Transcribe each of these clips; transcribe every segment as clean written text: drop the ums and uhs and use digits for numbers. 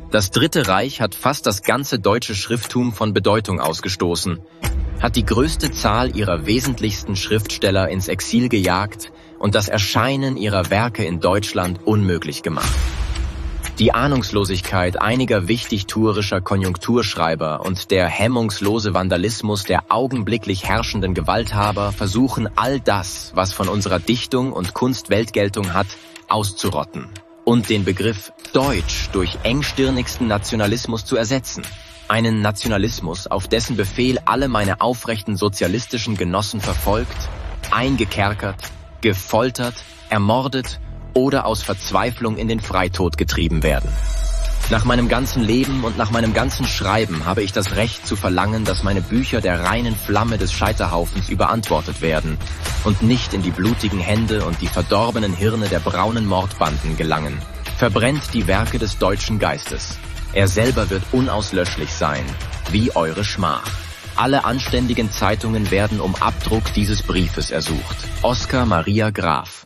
Das Dritte Reich hat fast das ganze deutsche Schrifttum von Bedeutung ausgestoßen, hat die größte Zahl ihrer wesentlichsten Schriftsteller ins Exil gejagt und das Erscheinen ihrer Werke in Deutschland unmöglich gemacht. Die Ahnungslosigkeit einiger wichtigtuerischer Konjunkturschreiber und der hemmungslose Vandalismus der augenblicklich herrschenden Gewalthaber versuchen all das, was von unserer Dichtung und Kunst Weltgeltung hat, auszurotten und den Begriff Deutsch durch engstirnigsten Nationalismus zu ersetzen. Einen Nationalismus, auf dessen Befehl alle meine aufrechten sozialistischen Genossen verfolgt, eingekerkert, gefoltert, ermordet oder aus Verzweiflung in den Freitod getrieben werden. Nach meinem ganzen Leben und nach meinem ganzen Schreiben habe ich das Recht zu verlangen, dass meine Bücher der reinen Flamme des Scheiterhaufens überantwortet werden und nicht in die blutigen Hände und die verdorbenen Hirne der braunen Mordbanden gelangen. Verbrennt die Werke des deutschen Geistes. Er selber wird unauslöschlich sein, wie eure Schmach. Alle anständigen Zeitungen werden um Abdruck dieses Briefes ersucht. Oskar Maria Graf.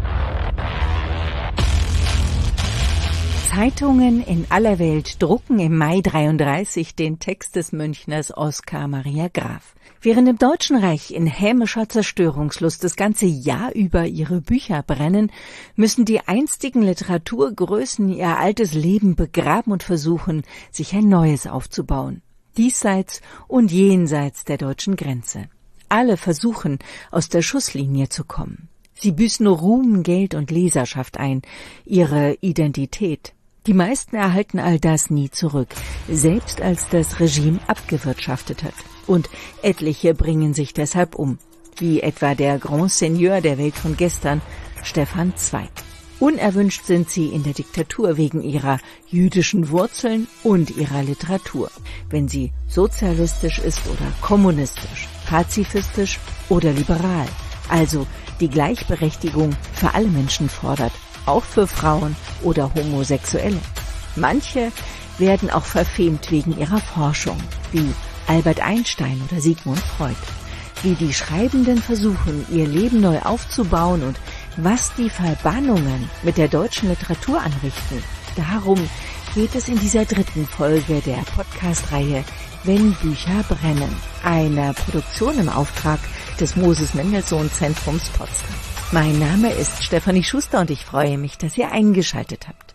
Zeitungen in aller Welt drucken im Mai 33 den Text des Münchners Oskar Maria Graf. Während im Deutschen Reich in hämischer Zerstörungslust das ganze Jahr über ihre Bücher brennen, müssen die einstigen Literaturgrößen ihr altes Leben begraben und versuchen, sich ein neues aufzubauen. Diesseits und jenseits der deutschen Grenze. Alle versuchen, aus der Schusslinie zu kommen. Sie büßen Ruhm, Geld und Leserschaft ein, ihre Identität. Die meisten erhalten all das nie zurück, selbst als das Regime abgewirtschaftet hat. Und etliche bringen sich deshalb um, wie etwa der Grand Seigneur der Welt von gestern, Stefan Zweig. Unerwünscht sind sie in der Diktatur wegen ihrer jüdischen Wurzeln und ihrer Literatur, wenn sie sozialistisch ist oder kommunistisch, pazifistisch oder liberal, also die Gleichberechtigung für alle Menschen fordert, auch für Frauen oder Homosexuelle. Manche werden auch verfemt wegen ihrer Forschung, wie Albert Einstein oder Sigmund Freud. Wie die Schreibenden versuchen, ihr Leben neu aufzubauen und was die Verbannungen mit der deutschen Literatur anrichten. Darum geht es in dieser dritten Folge der Podcast-Reihe Wenn Bücher brennen, einer Produktion im Auftrag des Moses-Mendelssohn-Zentrums Potsdam. Mein Name ist Stefanie Schuster und ich freue mich, dass ihr eingeschaltet habt.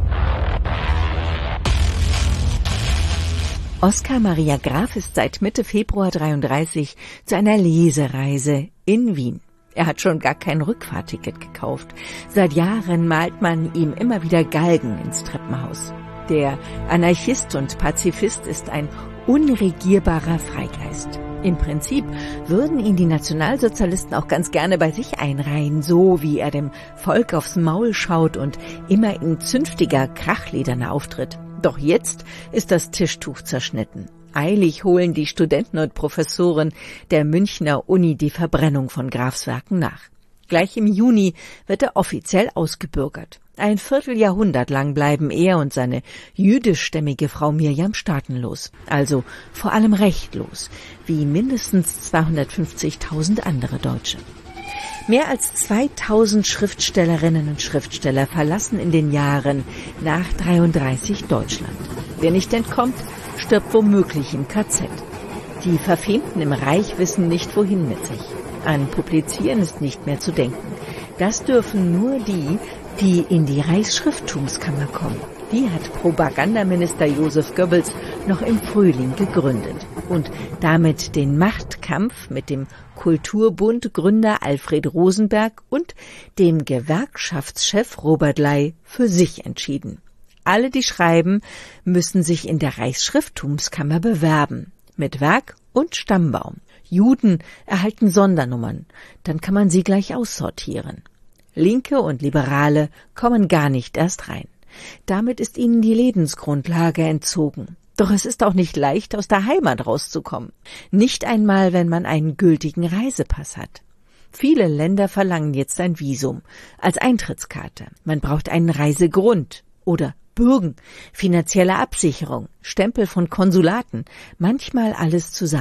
Oskar Maria Graf ist seit Mitte Februar 33 zu einer Lesereise in Wien. Er hat schon gar kein Rückfahrticket gekauft. Seit Jahren malt man ihm immer wieder Galgen ins Treppenhaus. Der Anarchist und Pazifist ist ein unregierbarer Freigeist. Im Prinzip würden ihn die Nationalsozialisten auch ganz gerne bei sich einreihen, so wie er dem Volk aufs Maul schaut und immer in zünftiger Krachlederner auftritt. Doch jetzt ist das Tischtuch zerschnitten. Eilig holen die Studenten und Professoren der Münchner Uni die Verbrennung von Grafs Werken nach. Gleich im Juni wird er offiziell ausgebürgert. Ein Vierteljahrhundert lang bleiben er und seine jüdischstämmige Frau Mirjam staatenlos, also vor allem rechtlos, wie mindestens 250.000 andere Deutsche. Mehr als 2000 Schriftstellerinnen und Schriftsteller verlassen in den Jahren nach 33 Deutschland. Wer nicht entkommt, stirbt womöglich im KZ. Die Verfemten im Reich wissen nicht, wohin mit sich. An Publizieren ist nicht mehr zu denken. Das dürfen nur die, die in die Reichsschrifttumskammer kommen. Die hat Propagandaminister Josef Goebbels noch im Frühling gegründet und damit den Machtkampf mit dem Kulturbund-Gründer Alfred Rosenberg und dem Gewerkschaftschef Robert Ley für sich entschieden. Alle, die schreiben, müssen sich in der Reichsschrifttumskammer bewerben, mit Werk und Stammbaum. Juden erhalten Sondernummern, dann kann man sie gleich aussortieren. Linke und Liberale kommen gar nicht erst rein. Damit ist ihnen die Lebensgrundlage entzogen. Doch es ist auch nicht leicht, aus der Heimat rauszukommen. Nicht einmal, wenn man einen gültigen Reisepass hat. Viele Länder verlangen jetzt ein Visum als Eintrittskarte. Man braucht einen Reisegrund oder Bürgen, finanzielle Absicherung, Stempel von Konsulaten, manchmal alles zusammen.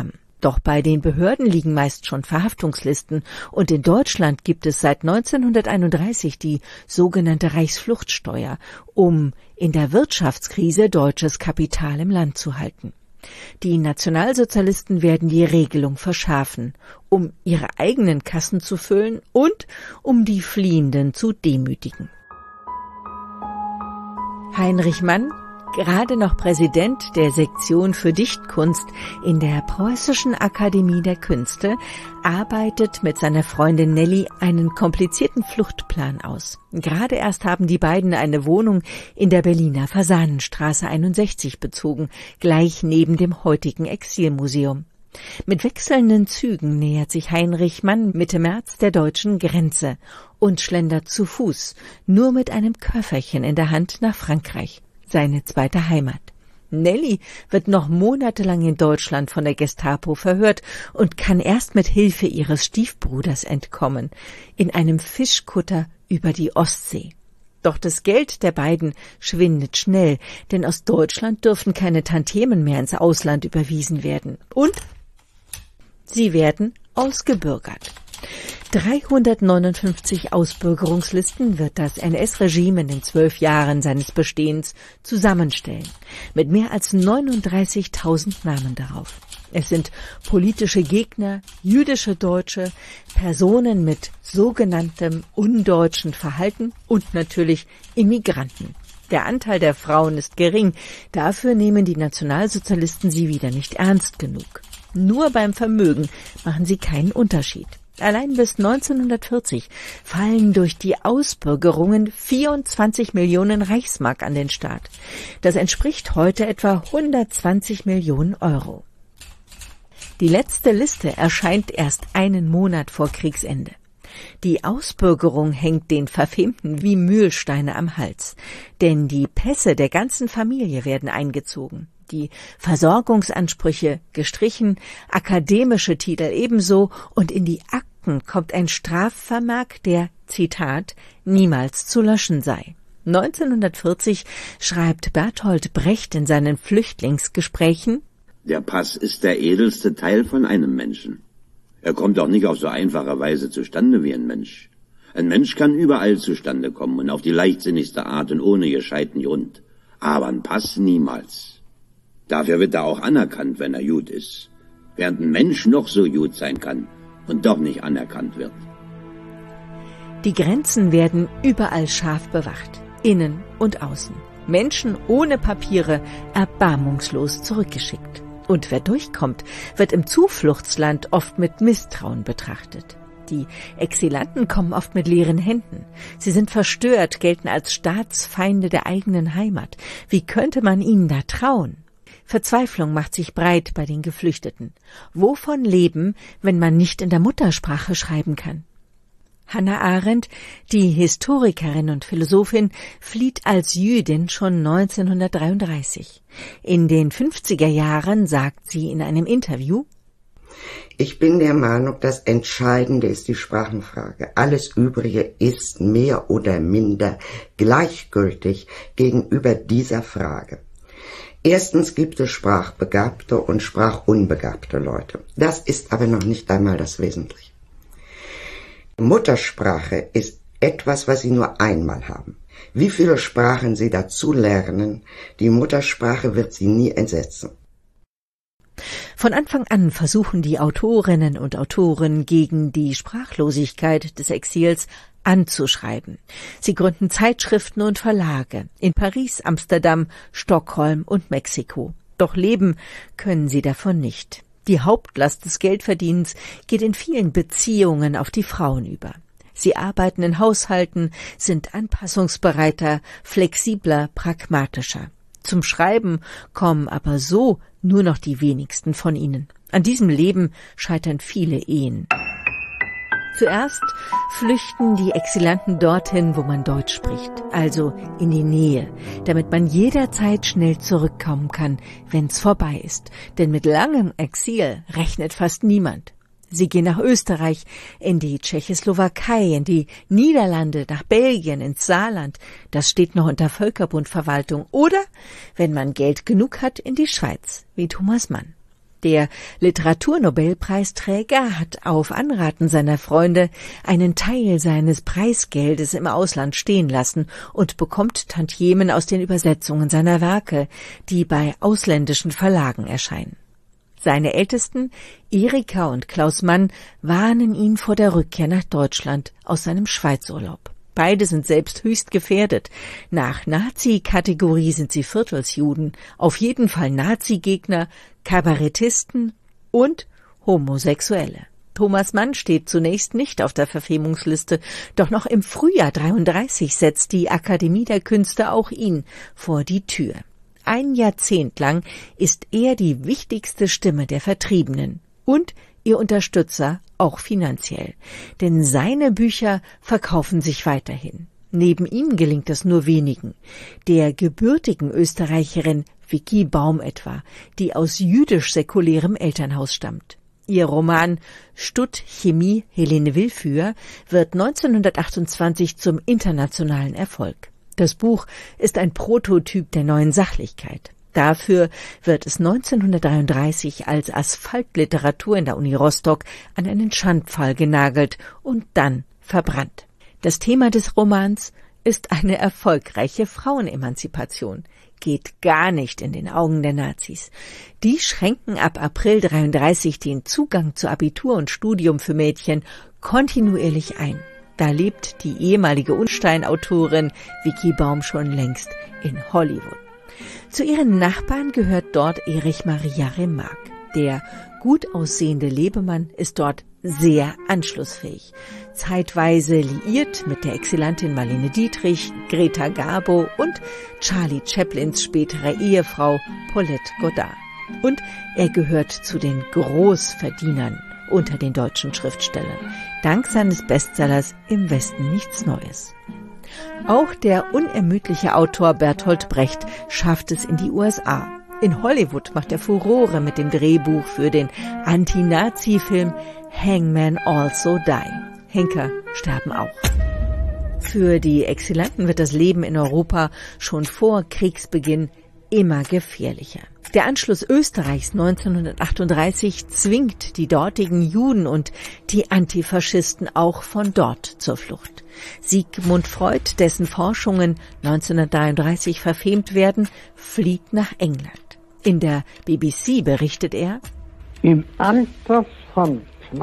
Doch bei den Behörden liegen meist schon Verhaftungslisten und in Deutschland gibt es seit 1931 die sogenannte Reichsfluchtsteuer, um in der Wirtschaftskrise deutsches Kapital im Land zu halten. Die Nationalsozialisten werden die Regelung verschärfen, um ihre eigenen Kassen zu füllen und um die Fliehenden zu demütigen. Heinrich Mann, gerade noch Präsident der Sektion für Dichtkunst in der Preußischen Akademie der Künste, arbeitet mit seiner Freundin Nelly einen komplizierten Fluchtplan aus. Gerade erst haben die beiden eine Wohnung in der Berliner Fasanenstraße 61 bezogen, gleich neben dem heutigen Exilmuseum. Mit wechselnden Zügen nähert sich Heinrich Mann Mitte März der deutschen Grenze und schlendert zu Fuß, nur mit einem Köfferchen in der Hand nach Frankreich, seine zweite Heimat. Nelly wird noch monatelang in Deutschland von der Gestapo verhört und kann erst mit Hilfe ihres Stiefbruders entkommen, in einem Fischkutter über die Ostsee. Doch das Geld der beiden schwindet schnell, denn aus Deutschland dürfen keine Tantiemen mehr ins Ausland überwiesen werden. Und sie werden ausgebürgert. 359 Ausbürgerungslisten wird das NS-Regime in den 12 Jahren seines Bestehens zusammenstellen, mit mehr als 39.000 Namen darauf. Es sind politische Gegner, jüdische Deutsche, Personen mit sogenanntem undeutschen Verhalten und natürlich Immigranten. Der Anteil der Frauen ist gering, dafür nehmen die Nationalsozialisten sie wieder nicht ernst genug. Nur beim Vermögen machen sie keinen Unterschied. Allein bis 1940 fallen durch die Ausbürgerungen 24 Millionen Reichsmark an den Staat. Das entspricht heute etwa 120 Millionen Euro. Die letzte Liste erscheint erst einen Monat vor Kriegsende. Die Ausbürgerung hängt den Verfemten wie Mühlsteine am Hals, denn die Pässe der ganzen Familie werden eingezogen. Die Versorgungsansprüche gestrichen, akademische Titel ebenso und in die Akten kommt ein Strafvermerk, der, Zitat, niemals zu löschen sei. 1940 schreibt Bertolt Brecht in seinen Flüchtlingsgesprächen: Der Pass ist der edelste Teil von einem Menschen. Er kommt auch nicht auf so einfache Weise zustande wie ein Mensch. Ein Mensch kann überall zustande kommen und auf die leichtsinnigste Art und ohne gescheiten Grund. Aber ein Pass niemals. Dafür wird er auch anerkannt, wenn er gut ist. Während ein Mensch noch so gut sein kann und doch nicht anerkannt wird. Die Grenzen werden überall scharf bewacht, innen und außen. Menschen ohne Papiere erbarmungslos zurückgeschickt. Und wer durchkommt, wird im Zufluchtsland oft mit Misstrauen betrachtet. Die Exilanten kommen oft mit leeren Händen. Sie sind verstört, gelten als Staatsfeinde der eigenen Heimat. Wie könnte man ihnen da trauen? Verzweiflung macht sich breit bei den Geflüchteten. Wovon leben, wenn man nicht in der Muttersprache schreiben kann? Hannah Arendt, die Historikerin und Philosophin, flieht als Jüdin schon 1933. In den 50er Jahren sagt sie in einem Interview: Ich bin der Meinung, das Entscheidende ist die Sprachenfrage. Alles Übrige ist mehr oder minder gleichgültig gegenüber dieser Frage. Erstens gibt es sprachbegabte und sprachunbegabte Leute. Das ist aber noch nicht einmal das Wesentliche. Muttersprache ist etwas, was Sie nur einmal haben. Wie viele Sprachen Sie dazu lernen, die Muttersprache wird Sie nie entsetzen. Von Anfang an versuchen die Autorinnen und Autoren gegen die Sprachlosigkeit des Exils anzuschreiben. Sie gründen Zeitschriften und Verlage in Paris, Amsterdam, Stockholm und Mexiko. Doch leben können sie davon nicht. Die Hauptlast des Geldverdienens geht in vielen Beziehungen auf die Frauen über. Sie arbeiten in Haushalten, sind anpassungsbereiter, flexibler, pragmatischer. Zum Schreiben kommen aber so nur noch die wenigsten von ihnen. An diesem Leben scheitern viele Ehen. Zuerst flüchten die Exilanten dorthin, wo man Deutsch spricht, also in die Nähe, damit man jederzeit schnell zurückkommen kann, wenn's vorbei ist. Denn mit langem Exil rechnet fast niemand. Sie gehen nach Österreich, in die Tschechoslowakei, in die Niederlande, nach Belgien, ins Saarland. Das steht noch unter Völkerbundverwaltung. Oder, wenn man Geld genug hat, in die Schweiz, wie Thomas Mann. Der Literaturnobelpreisträger hat auf Anraten seiner Freunde einen Teil seines Preisgeldes im Ausland stehen lassen und bekommt Tantiemen aus den Übersetzungen seiner Werke, die bei ausländischen Verlagen erscheinen. Seine Ältesten, Erika und Klaus Mann, warnen ihn vor der Rückkehr nach Deutschland aus seinem Schweizurlaub. Beide sind selbst höchst gefährdet. Nach Nazi-Kategorie sind sie Viertelsjuden, auf jeden Fall Nazi-Gegner, Kabarettisten und Homosexuelle. Thomas Mann steht zunächst nicht auf der Verfemungsliste, doch noch im Frühjahr 1933 setzt die Akademie der Künste auch ihn vor die Tür. Ein Jahrzehnt lang ist er die wichtigste Stimme der Vertriebenen und ihr Unterstützer auch finanziell. Denn seine Bücher verkaufen sich weiterhin. Neben ihm gelingt es nur wenigen. Der gebürtigen Österreicherin Vicky Baum etwa, die aus jüdisch-säkulärem Elternhaus stammt. Ihr Roman Stutt Chemie Helene Willführ wird 1928 zum internationalen Erfolg. Das Buch ist ein Prototyp der neuen Sachlichkeit. Dafür wird es 1933 als Asphaltliteratur in der Uni Rostock an einen Schandpfahl genagelt und dann verbrannt. Das Thema des Romans ist eine erfolgreiche Frauenemanzipation. Geht gar nicht in den Augen der Nazis. Die schränken ab April 1933 den Zugang zu Abitur und Studium für Mädchen kontinuierlich ein. Da lebt die ehemalige Unstein-Autorin Vicky Baum schon längst in Hollywood. Zu ihren Nachbarn gehört dort Erich Maria Remarque. Der gut aussehende Lebemann ist dort sehr anschlussfähig. Zeitweise liiert mit der Exzellentin Marlene Dietrich, Greta Garbo und Charlie Chaplins späterer Ehefrau Paulette Goddard. Und er gehört zu den Großverdienern unter den deutschen Schriftstellern, dank seines Bestsellers Im Westen nichts Neues. Auch der unermüdliche Autor Bertolt Brecht schafft es in die USA. In Hollywood macht er Furore mit dem Drehbuch für den Anti-Nazi-Film Hangmen Also Die. Henker sterben auch. Für die Exilanten wird das Leben in Europa schon vor Kriegsbeginn immer gefährlicher. Der Anschluss Österreichs 1938 zwingt die dortigen Juden und die Antifaschisten auch von dort zur Flucht. Sigmund Freud, dessen Forschungen 1933 verfemt werden, flieht nach England. In der BBC berichtet er: Im Alter von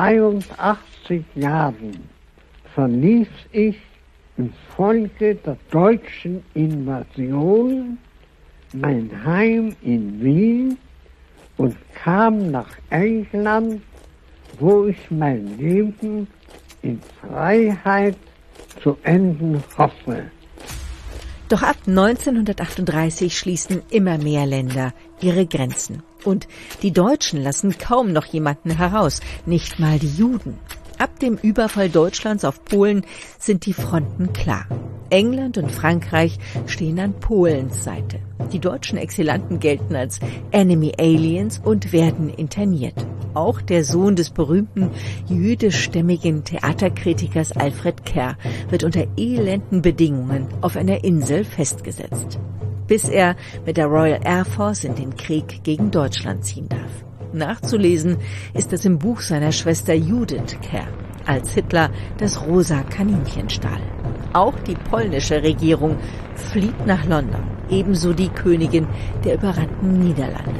82 Jahren verließ ich infolge der deutschen Invasion mein Heim in Wien und kam nach England, wo ich mein Leben in Freiheit zu enden hoffe. Doch ab 1938 schließen immer mehr Länder ihre Grenzen. Und die Deutschen lassen kaum noch jemanden heraus, nicht mal die Juden. Ab dem Überfall Deutschlands auf Polen sind die Fronten klar. England und Frankreich stehen an Polens Seite. Die deutschen Exilanten gelten als Enemy Aliens und werden interniert. Auch der Sohn des berühmten jüdischstämmigen Theaterkritikers Alfred Kerr wird unter elenden Bedingungen auf einer Insel festgesetzt, bis er mit der Royal Air Force in den Krieg gegen Deutschland ziehen darf. Nachzulesen ist es im Buch seiner Schwester Judith Kerr, als Hitler das rosa Kaninchen stahl. Auch die polnische Regierung flieht nach London, ebenso die Königin der überrannten Niederlande.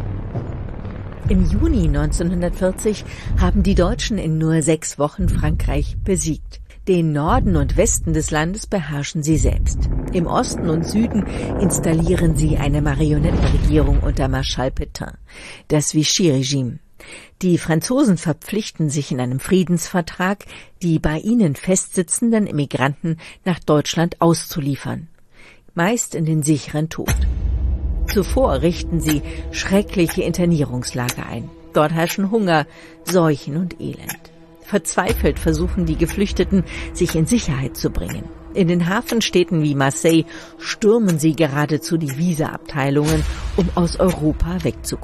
Im Juni 1940 haben die Deutschen in nur 6 Wochen Frankreich besiegt. Den Norden und Westen des Landes beherrschen sie selbst. Im Osten und Süden installieren sie eine Marionettenregierung unter Marschall Pétain, das Vichy-Regime. Die Franzosen verpflichten sich in einem Friedensvertrag, die bei ihnen festsitzenden Immigranten nach Deutschland auszuliefern, meist in den sicheren Tod. Zuvor richten sie schreckliche Internierungslager ein. Dort herrschen Hunger, Seuchen und Elend. Verzweifelt versuchen die Geflüchteten, sich in Sicherheit zu bringen. In den Hafenstädten wie Marseille stürmen sie geradezu die Visaabteilungen, um aus Europa wegzukommen.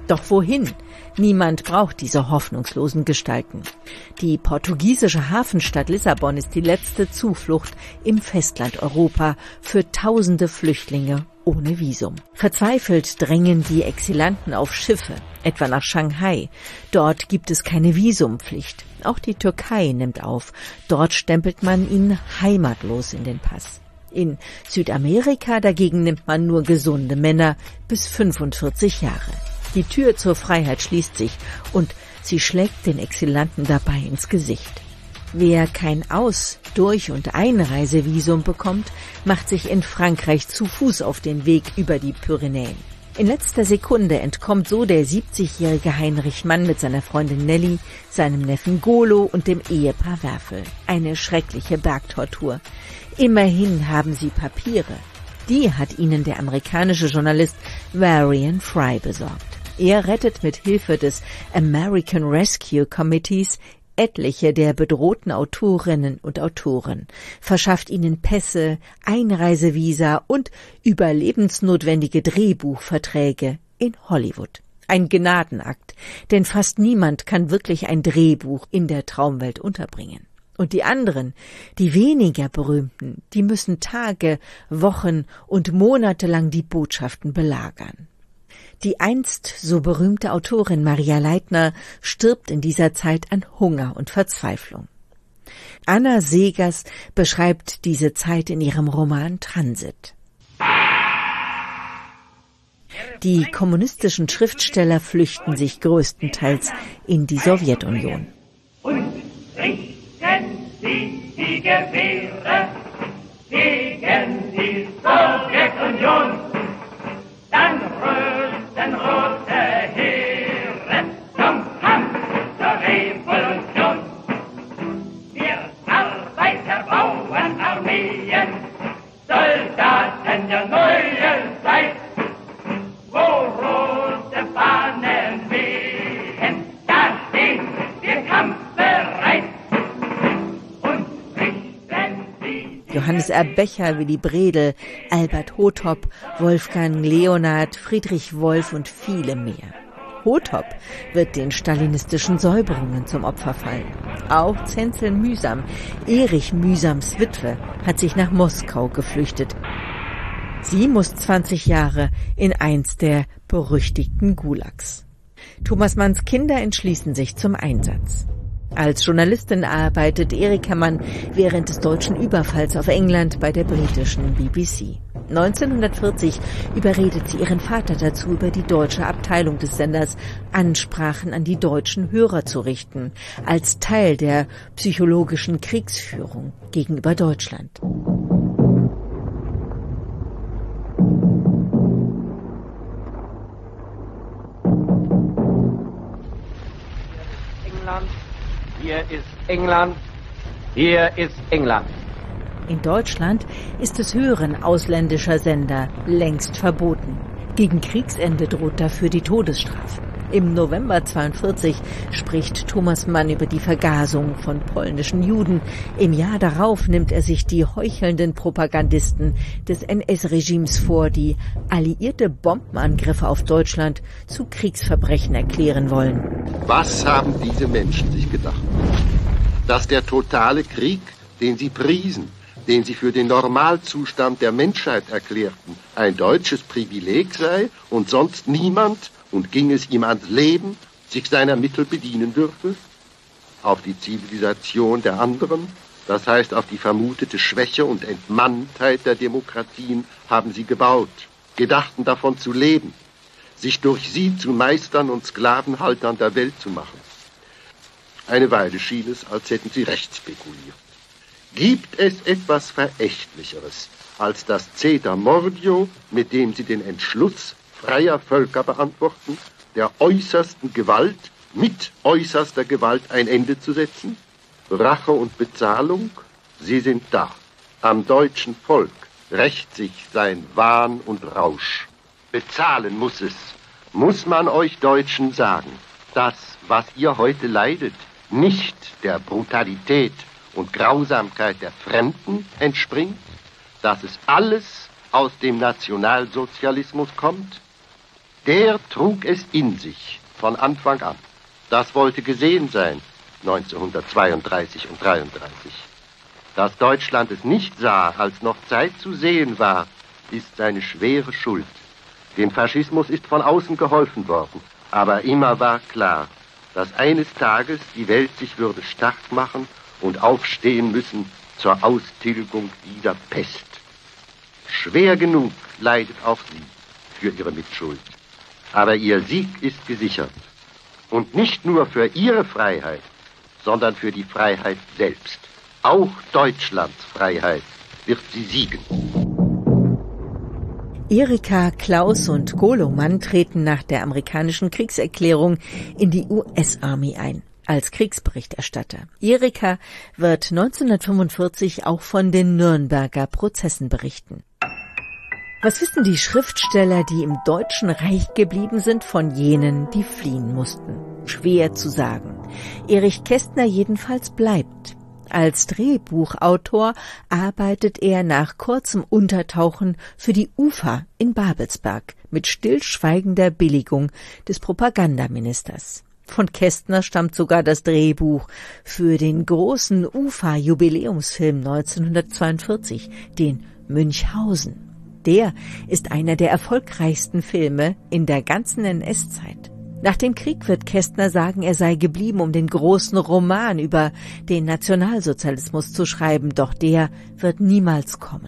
Doch wohin? Niemand braucht diese hoffnungslosen Gestalten. Die portugiesische Hafenstadt Lissabon ist die letzte Zuflucht im Festland Europa für tausende Flüchtlinge ohne Visum. Verzweifelt drängen die Exilanten auf Schiffe, etwa nach Shanghai. Dort gibt es keine Visumpflicht. Auch die Türkei nimmt auf. Dort stempelt man ihn heimatlos in den Pass. In Südamerika dagegen nimmt man nur gesunde Männer bis 45 Jahre. Die Tür zur Freiheit schließt sich und sie schlägt den Exilanten dabei ins Gesicht. Wer kein Aus-, Durch- und Einreisevisum bekommt, macht sich in Frankreich zu Fuß auf den Weg über die Pyrenäen. In letzter Sekunde entkommt so der 70-jährige Heinrich Mann mit seiner Freundin Nelly, seinem Neffen Golo und dem Ehepaar Werfel. Eine schreckliche Bergtortur. Immerhin haben sie Papiere. Die hat ihnen der amerikanische Journalist Varian Fry besorgt. Er rettet mit Hilfe des American Rescue Committees etliche der bedrohten Autorinnen und Autoren, verschafft ihnen Pässe, Einreisevisa und überlebensnotwendige Drehbuchverträge in Hollywood. Ein Gnadenakt, denn fast niemand kann wirklich ein Drehbuch in der Traumwelt unterbringen. Und die anderen, die weniger berühmten, die müssen Tage, Wochen und Monate lang die Botschaften belagern. Die einst so berühmte Autorin Maria Leitner stirbt in dieser Zeit an Hunger und Verzweiflung. Anna Segers beschreibt diese Zeit in ihrem Roman Transit. Die kommunistischen Schriftsteller flüchten sich größtenteils in die Sowjetunion. Und richten sie die Gewehre gegen die Sowjetunion, dann rösten rote Heere zum Kampf zur Revolution. Wir Arbeiterbauernarmeen, Soldaten der neuen Zeit, wo rote Fahnen wehen, da stehen wir kampfbereit und richten sie. Johannes Erbecher, Willy Bredel, Albert Hothop, Wolfgang Leonhard, Friedrich Wolf und viele mehr. Hothop wird den stalinistischen Säuberungen zum Opfer fallen. Auch Zenzel Mühsam, Erich Mühsams Witwe, hat sich nach Moskau geflüchtet. Sie muss 20 Jahre in eins der berüchtigten Gulags. Thomas Manns Kinder entschließen sich zum Einsatz. Als Journalistin arbeitet Erika Mann während des deutschen Überfalls auf England bei der britischen BBC. 1940 überredet sie ihren Vater dazu, über die deutsche Abteilung des Senders Ansprachen an die deutschen Hörer zu richten, als Teil der psychologischen Kriegsführung gegenüber Deutschland. Hier ist England, hier ist England. In Deutschland ist das Hören ausländischer Sender längst verboten. Gegen Kriegsende droht dafür die Todesstrafe. Im November 1942 spricht Thomas Mann über die Vergasung von polnischen Juden. Im Jahr darauf nimmt er sich die heuchelnden Propagandisten des NS-Regimes vor, die alliierte Bombenangriffe auf Deutschland zu Kriegsverbrechen erklären wollen. Was haben diese Menschen sich gedacht? Dass der totale Krieg, den sie priesen, den sie für den Normalzustand der Menschheit erklärten, ein deutsches Privileg sei und sonst niemand, und ging es ihm ans Leben, sich seiner Mittel bedienen dürfe? Auf die Zivilisation der anderen, das heißt auf die vermutete Schwäche und Entmanntheit der Demokratien, haben sie gebaut, gedachten davon zu leben, sich durch sie zu Meistern und Sklavenhaltern der Welt zu machen. Eine Weile schien es, als hätten sie recht spekuliert. Gibt es etwas Verächtlicheres als das Ceter Mordio, mit dem sie den Entschluss freier Völker beantworten, der äußersten Gewalt mit äußerster Gewalt ein Ende zu setzen? Rache und Bezahlung, sie sind da. Am deutschen Volk rächt sich sein Wahn und Rausch. Bezahlen muss es. Muss man euch Deutschen sagen, das, was ihr heute leidet, nicht der Brutalität und Grausamkeit der Fremden entspringt, dass es alles aus dem Nationalsozialismus kommt? Der trug es in sich von Anfang an. Das wollte gesehen sein, 1932 und 1933. Dass Deutschland es nicht sah, als noch Zeit zu sehen war, ist seine schwere Schuld. Dem Faschismus ist von außen geholfen worden, aber immer war klar, dass eines Tages die Welt sich würde stark machen und aufstehen müssen zur Austilgung dieser Pest. Schwer genug leidet auch sie für ihre Mitschuld. Aber ihr Sieg ist gesichert. Und nicht nur für ihre Freiheit, sondern für die Freiheit selbst. Auch Deutschlands Freiheit wird sie siegen. Erika, Klaus und Goloman treten nach der amerikanischen Kriegserklärung in die US-Army ein, als Kriegsberichterstatter. Erika wird 1945 auch von den Nürnberger Prozessen berichten. Was wissen die Schriftsteller, die im Deutschen Reich geblieben sind, von jenen, die fliehen mussten? Schwer zu sagen. Erich Kästner jedenfalls bleibt. Als Drehbuchautor arbeitet er nach kurzem Untertauchen für die UFA in Babelsberg mit stillschweigender Billigung des Propagandaministers. Von Kästner stammt sogar das Drehbuch für den großen UFA-Jubiläumsfilm 1942, den Münchhausen. Der ist einer der erfolgreichsten Filme in der ganzen NS-Zeit. Nach dem Krieg wird Kästner sagen, er sei geblieben, um den großen Roman über den Nationalsozialismus zu schreiben, doch der wird niemals kommen.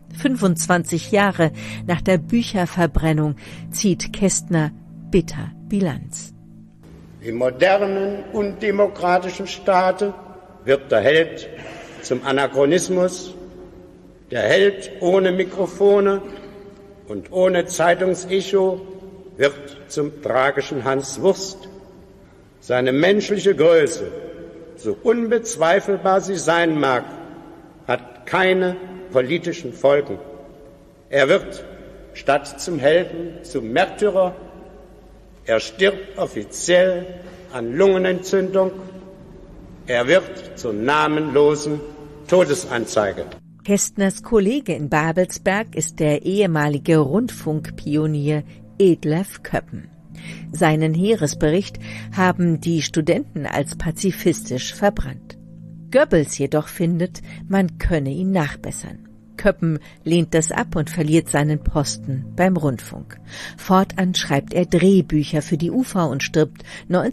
25 Jahre nach der Bücherverbrennung zieht Kästner bitter Bilanz. Im modernen und demokratischen Staate wird der Held zum Anachronismus, der Held ohne Mikrofone und ohne Zeitungsecho wird zum tragischen Hans Wurst. Seine menschliche Größe, so unbezweifelbar sie sein mag, hat keine politischen Folgen. Er wird statt zum Helden zum Märtyrer. Er stirbt offiziell an Lungenentzündung. Er wird zur namenlosen Todesanzeige. Kästners Kollege in Babelsberg ist der ehemalige Rundfunkpionier Edlef Köppen. Seinen Heeresbericht haben die Studenten als pazifistisch verbrannt. Goebbels jedoch findet, man könne ihn nachbessern. Köppen lehnt das ab und verliert seinen Posten beim Rundfunk. Fortan schreibt er Drehbücher für die UFA und stirbt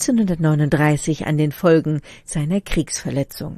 1939 an den Folgen seiner Kriegsverletzung.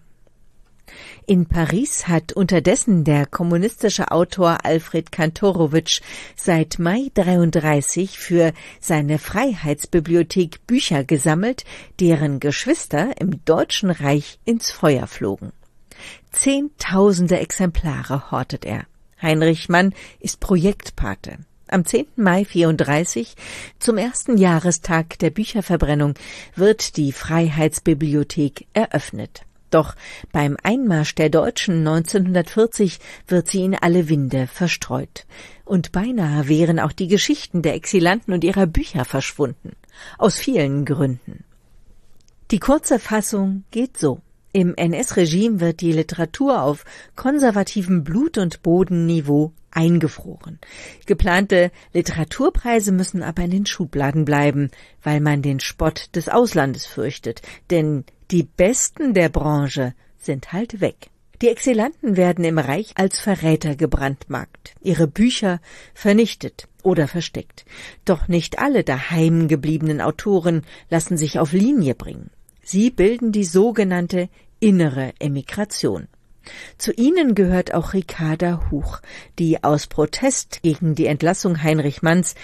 In Paris hat unterdessen der kommunistische Autor Alfred Kantorowicz seit Mai 1933 für seine Freiheitsbibliothek Bücher gesammelt, deren Geschwister im Deutschen Reich ins Feuer flogen. Zehntausende Exemplare hortet er. Heinrich Mann ist Projektpate. Am 10. Mai 1934, zum ersten Jahrestag der Bücherverbrennung, wird die Freiheitsbibliothek eröffnet. Doch beim Einmarsch der Deutschen 1940 wird sie in alle Winde verstreut. Und beinahe wären auch die Geschichten der Exilanten und ihrer Bücher verschwunden. Aus vielen Gründen. Die kurze Fassung geht so. Im NS-Regime wird die Literatur auf konservativem Blut- und Bodenniveau eingefroren. Geplante Literaturpreise müssen aber in den Schubladen bleiben, weil man den Spott des Auslandes fürchtet. Denn die Besten der Branche sind halt weg. Die Exilanten werden im Reich als Verräter gebrandmarkt, ihre Bücher vernichtet oder versteckt. Doch nicht alle daheim gebliebenen Autoren lassen sich auf Linie bringen. Sie bilden die sogenannte innere Emigration. Zu ihnen gehört auch Ricarda Huch, die aus Protest gegen die Entlassung Heinrich Manns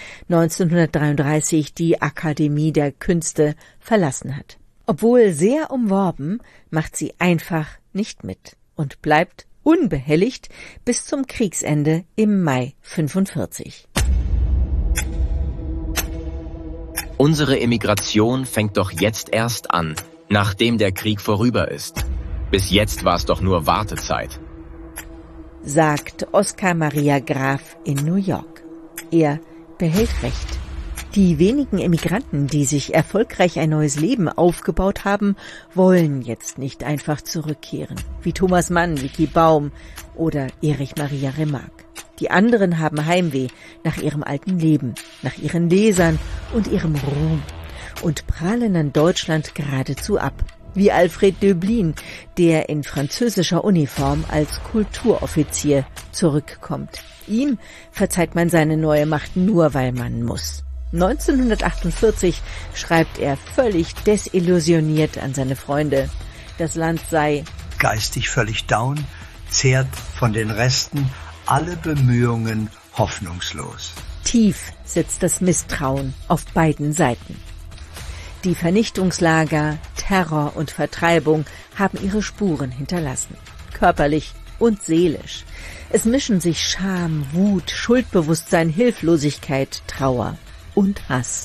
1933 die Akademie der Künste verlassen hat. Obwohl sehr umworben, macht sie einfach nicht mit und bleibt unbehelligt bis zum Kriegsende im Mai 1945. Unsere Emigration fängt doch jetzt erst an, nachdem der Krieg vorüber ist. Bis jetzt war es doch nur Wartezeit, sagt Oskar Maria Graf in New York. Er behält Recht. Die wenigen Emigranten, die sich erfolgreich ein neues Leben aufgebaut haben, wollen jetzt nicht einfach zurückkehren, wie Thomas Mann, Vicky Baum oder Erich Maria Remarque. Die anderen haben Heimweh nach ihrem alten Leben, nach ihren Lesern und ihrem Ruhm und prallen an Deutschland geradezu ab. Wie Alfred Döblin, der in französischer Uniform als Kulturoffizier zurückkommt. Ihm verzeiht man seine neue Macht nur, weil man muss. 1948 schreibt er völlig desillusioniert an seine Freunde, das Land sei geistig völlig down, zehrt von den Resten, alle Bemühungen hoffnungslos. Tief sitzt das Misstrauen auf beiden Seiten. Die Vernichtungslager, Terror und Vertreibung haben ihre Spuren hinterlassen, körperlich und seelisch. Es mischen sich Scham, Wut, Schuldbewusstsein, Hilflosigkeit, Trauer und Hass.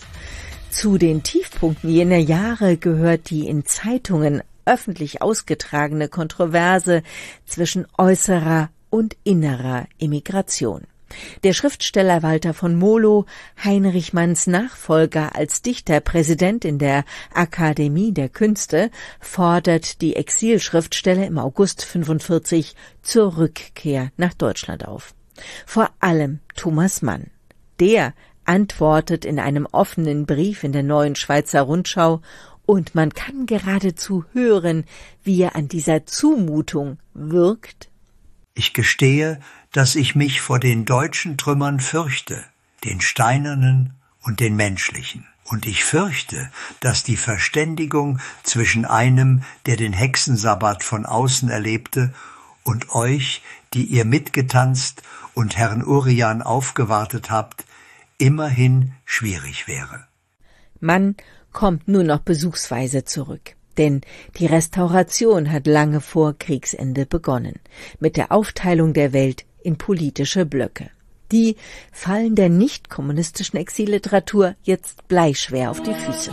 Zu den Tiefpunkten jener Jahre gehört die in Zeitungen öffentlich ausgetragene Kontroverse zwischen äußerer und innerer Immigration. Der Schriftsteller Walter von Molow, Heinrich Manns Nachfolger als Dichterpräsident in der Akademie der Künste, fordert die Exilschriftsteller im August 1945 zur Rückkehr nach Deutschland auf. Vor allem Thomas Mann. Der antwortet in einem offenen Brief in der Neuen Schweizer Rundschau, und man kann geradezu hören, wie er an dieser Zumutung wirkt. Ich gestehe, dass ich mich vor den deutschen Trümmern fürchte, den steinernen und den menschlichen. Und ich fürchte, dass die Verständigung zwischen einem, der den Hexensabbat von außen erlebte, und euch, die ihr mitgetanzt und Herrn Urian aufgewartet habt, immerhin schwierig wäre. Mann kommt nur noch besuchsweise zurück. Denn die Restauration hat lange vor Kriegsende begonnen, mit der Aufteilung der Welt in politische Blöcke. Die fallen der nicht-kommunistischen Exilliteratur jetzt bleischwer auf die Füße.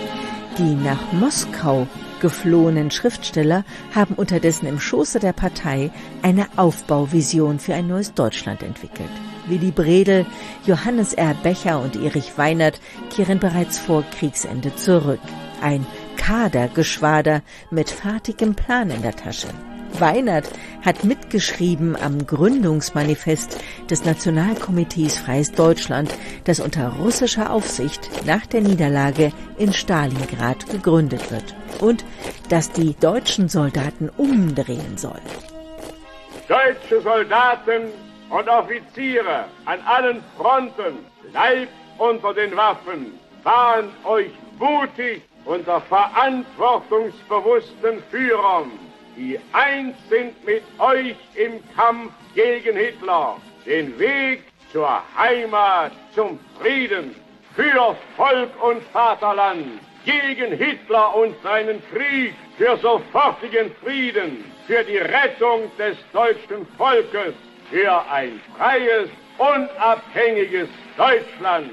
Die nach Moskau geflohenen Schriftsteller haben unterdessen im Schoße der Partei eine Aufbauvision für ein neues Deutschland entwickelt. Willy Bredel, Johannes R. Becher und Erich Weinert kehren bereits vor Kriegsende zurück. Ein Kadergeschwader mit fertigem Plan in der Tasche. Weinert hat mitgeschrieben am Gründungsmanifest des Nationalkomitees Freies Deutschland, das unter russischer Aufsicht nach der Niederlage in Stalingrad gegründet wird und das die deutschen Soldaten umdrehen soll. Deutsche Soldaten und Offiziere an allen Fronten, bleibt unter den Waffen, warnt euch mutig unter verantwortungsbewussten Führern, die eins sind mit euch im Kampf gegen Hitler, den Weg zur Heimat, zum Frieden, für Volk und Vaterland, gegen Hitler und seinen Krieg, für sofortigen Frieden, für die Rettung des deutschen Volkes, für ein freies, unabhängiges Deutschland.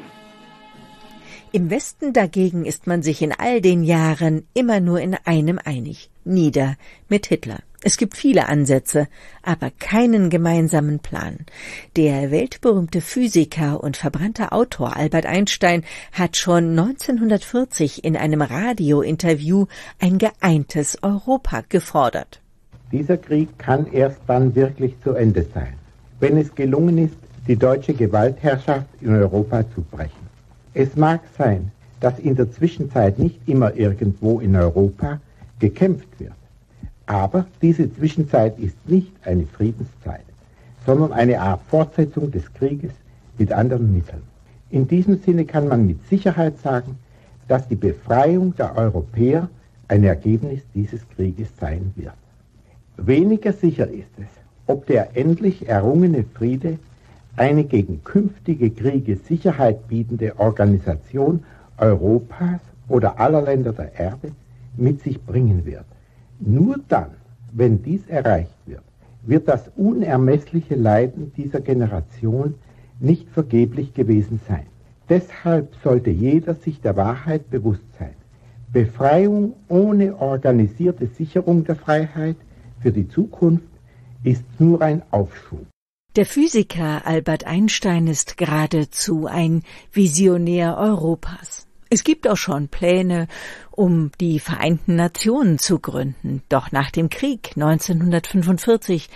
Im Westen dagegen ist man sich in all den Jahren immer nur in einem einig: nieder mit Hitler. Es gibt viele Ansätze, aber keinen gemeinsamen Plan. Der weltberühmte Physiker und verbrannte Autor Albert Einstein hat schon 1940 in einem Radiointerview ein geeintes Europa gefordert. Dieser Krieg kann erst dann wirklich zu Ende sein, wenn es gelungen ist, die deutsche Gewaltherrschaft in Europa zu brechen. Es mag sein, dass in der Zwischenzeit nicht immer irgendwo in Europa gekämpft wird. Aber diese Zwischenzeit ist nicht eine Friedenszeit, sondern eine Art Fortsetzung des Krieges mit anderen Mitteln. In diesem Sinne kann man mit Sicherheit sagen, dass die Befreiung der Europäer ein Ergebnis dieses Krieges sein wird. Weniger sicher ist es, ob der endlich errungene Friede eine gegen künftige Kriege Sicherheit bietende Organisation Europas oder aller Länder der Erde mit sich bringen wird. Nur dann, wenn dies erreicht wird, wird das unermessliche Leiden dieser Generation nicht vergeblich gewesen sein. Deshalb sollte jeder sich der Wahrheit bewusst sein. Befreiung ohne organisierte Sicherung der Freiheit für die Zukunft ist nur ein Aufschub. Der Physiker Albert Einstein ist geradezu ein Visionär Europas. Es gibt auch schon Pläne, um die Vereinten Nationen zu gründen. Doch nach dem Krieg 1945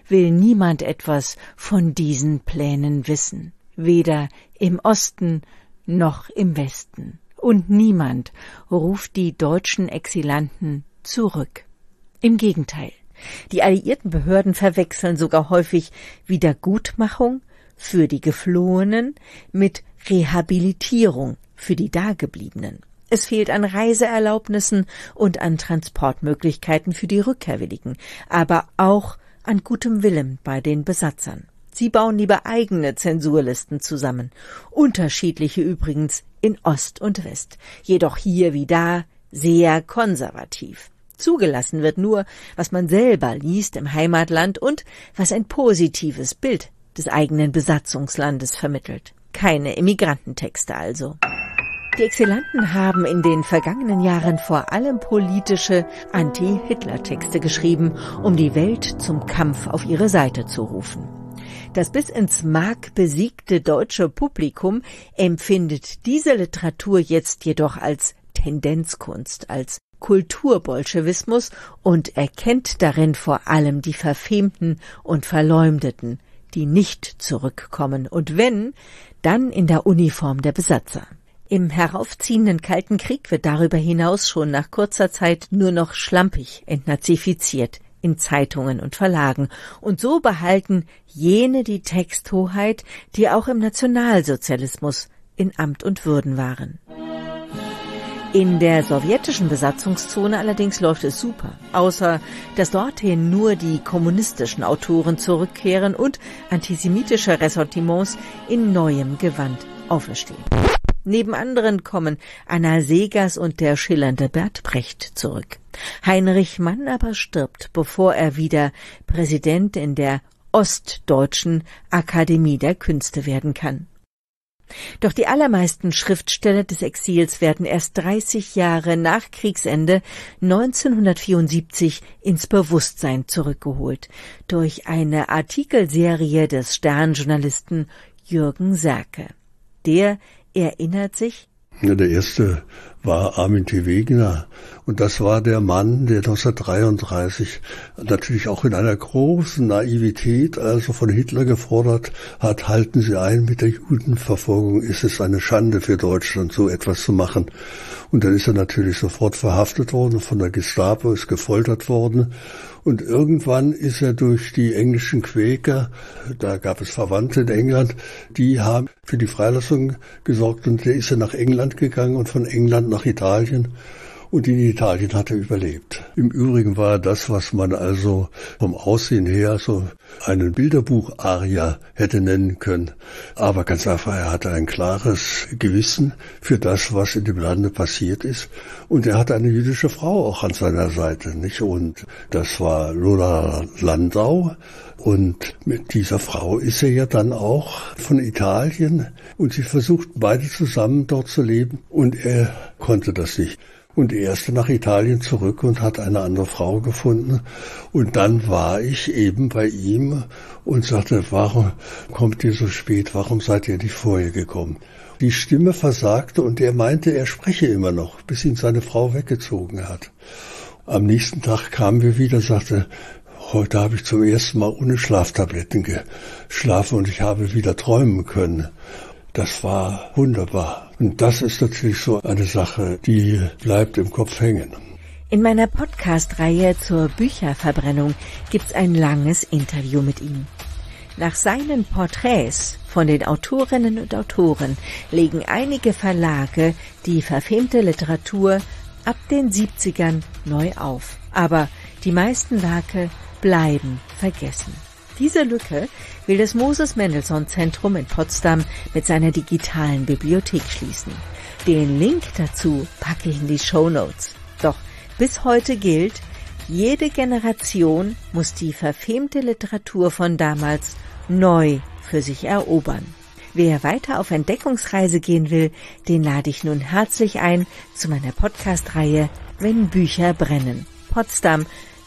will niemand etwas von diesen Plänen wissen, weder im Osten noch im Westen. Und niemand ruft die deutschen Exilanten zurück. Im Gegenteil, die alliierten Behörden verwechseln sogar häufig Wiedergutmachung für die Geflohenen mit Rehabilitierung für die Dagebliebenen. Es fehlt an Reiseerlaubnissen und an Transportmöglichkeiten für die Rückkehrwilligen, aber auch an gutem Willen bei den Besatzern. Sie bauen lieber eigene Zensurlisten zusammen, unterschiedliche übrigens in Ost und West, jedoch hier wie da sehr konservativ. Zugelassen wird nur, was man selber liest im Heimatland und was ein positives Bild des eigenen Besatzungslandes vermittelt. Keine Emmigrantentexte also. Die Exilanten haben in den vergangenen Jahren vor allem politische Anti-Hitler-Texte geschrieben, um die Welt zum Kampf auf ihre Seite zu rufen. Das bis ins Mark besiegte deutsche Publikum empfindet diese Literatur jetzt jedoch als Tendenzkunst, als Kulturbolschewismus und erkennt darin vor allem die Verfemten und Verleumdeten, die nicht zurückkommen und wenn, dann in der Uniform der Besatzer. Im heraufziehenden Kalten Krieg wird darüber hinaus schon nach kurzer Zeit nur noch schlampig entnazifiziert in Zeitungen und Verlagen, und so behalten jene die Texthoheit, die auch im Nationalsozialismus in Amt und Würden waren. In der sowjetischen Besatzungszone allerdings läuft es super, außer dass dorthin nur die kommunistischen Autoren zurückkehren und antisemitische Ressentiments in neuem Gewand auferstehen. Neben anderen kommen Anna Seghers und der schillernde Bert Brecht zurück. Heinrich Mann aber stirbt, bevor er wieder Präsident in der Ostdeutschen Akademie der Künste werden kann. Doch die allermeisten Schriftsteller des Exils werden erst 30 Jahre nach Kriegsende 1974 ins Bewusstsein zurückgeholt durch eine Artikelserie des Stern-Journalisten Jürgen Serke. Der erinnert sich: Ja, der erste war Armin T. Wegener. Und das war der Mann, der 1933 natürlich auch in einer großen Naivität also von Hitler gefordert hat, halten Sie ein mit der Judenverfolgung, ist es eine Schande für Deutschland, so etwas zu machen. Und dann ist er natürlich sofort verhaftet worden, von der Gestapo, ist gefoltert worden. Und irgendwann ist er durch die englischen Quäker, da gab es Verwandte in England, die haben für die Freilassung gesorgt und der ist er nach England gegangen und von England nach Italien. Und in Italien hat er überlebt. Im Übrigen war das, was man also vom Aussehen her so einen Bilderbuch-Aria hätte nennen können. Aber ganz einfach, er hatte ein klares Gewissen für das, was in dem Lande passiert ist. Und er hatte eine jüdische Frau auch an seiner Seite, nicht? Und das war Lola Landau. Und mit dieser Frau ist er ja dann auch von Italien. Und sie versuchten beide zusammen dort zu leben. Und er konnte das nicht. Und er ist nach Italien zurück und hat eine andere Frau gefunden. Und dann war ich eben bei ihm und sagte, warum kommt ihr so spät? Warum seid ihr nicht vorher gekommen? Die Stimme versagte und er meinte, er spreche immer noch, bis ihn seine Frau weggezogen hat. Am nächsten Tag kamen wir wieder, sagte, heute habe ich zum ersten Mal ohne Schlaftabletten geschlafen und ich habe wieder träumen können. Das war wunderbar. Und das ist natürlich so eine Sache, die bleibt im Kopf hängen. In meiner Podcast-Reihe zur Bücherverbrennung gibt's ein langes Interview mit ihm. Nach seinen Porträts von den Autorinnen und Autoren legen einige Verlage die verfemte Literatur ab den 70ern neu auf. Aber die meisten Werke bleiben vergessen. Diese Lücke will das Moses-Mendelssohn-Zentrum in Potsdam mit seiner digitalen Bibliothek schließen. Den Link dazu packe ich in die Shownotes. Doch bis heute gilt, jede Generation muss die verfemte Literatur von damals neu für sich erobern. Wer weiter auf Entdeckungsreise gehen will, den lade ich nun herzlich ein zu meiner Podcast-Reihe Wenn Bücher brennen. Potsdam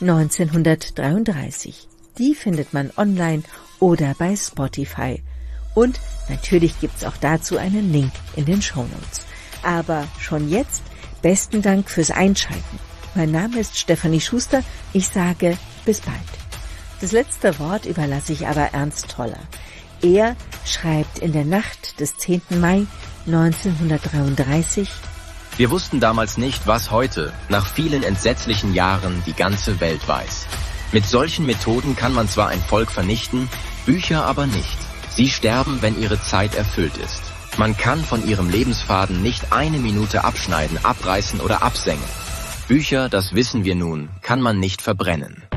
1933. Die findet man online oder bei Spotify. Und natürlich gibt's auch dazu einen Link in den Shownotes. Aber schon jetzt besten Dank fürs Einschalten. Mein Name ist Stefanie Schuster. Ich sage bis bald. Das letzte Wort überlasse ich aber Ernst Toller. Er schreibt in der Nacht des 10. Mai 1933: Wir wussten damals nicht, was heute, nach vielen entsetzlichen Jahren, die ganze Welt weiß. Mit solchen Methoden kann man zwar ein Volk vernichten, Bücher aber nicht. Sie sterben, wenn ihre Zeit erfüllt ist. Man kann von ihrem Lebensfaden nicht eine Minute abschneiden, abreißen oder absengen. Bücher, das wissen wir nun, kann man nicht verbrennen.